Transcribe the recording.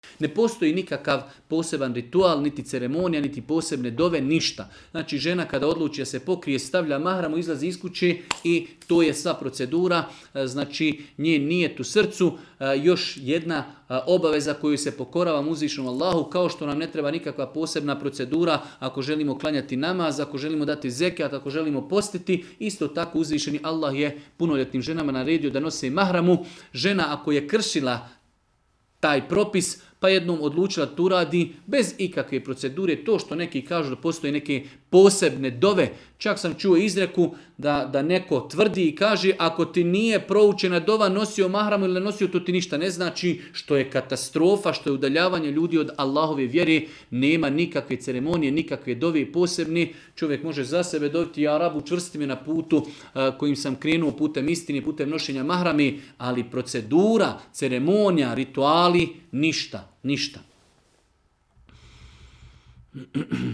Ne postoji nikakav poseban ritual, niti ceremonija, niti posebne dove, ništa. Znači žena kada odluči da se pokrije, stavlja mahramu, izlazi iz kuće i to je sva procedura. Znači njen nijet u srcu. Još jedna obaveza koju se pokorava uzvišenom Allahu, kao što nam ne treba nikakva posebna procedura ako želimo klanjati namaz, ako želimo dati zekat, ako želimo postiti, isto tako uzvišeni Allah je punoljetnim ženama naredio da nose mahramu. Žena ako je kršila taj propis, pa jednom odlučila tu radi bez ikakve procedure, to što neki kažu da postoje neke posebne dove, čak sam čuo izreku da neko tvrdi i kaže ako ti nije proučena dova nosio mahramu ili ne nosio, to ti ništa ne znači, što je katastrofa, što je udaljavanje ljudi od Allahove vjere, nema nikakve ceremonije, nikakve dove posebne, čovjek može za sebe dobiti, ja Rabu čvrsti me na putu kojim sam krenuo putem istine, putem nošenja mahrame, ali procedura, ceremonija, rituali, ništa.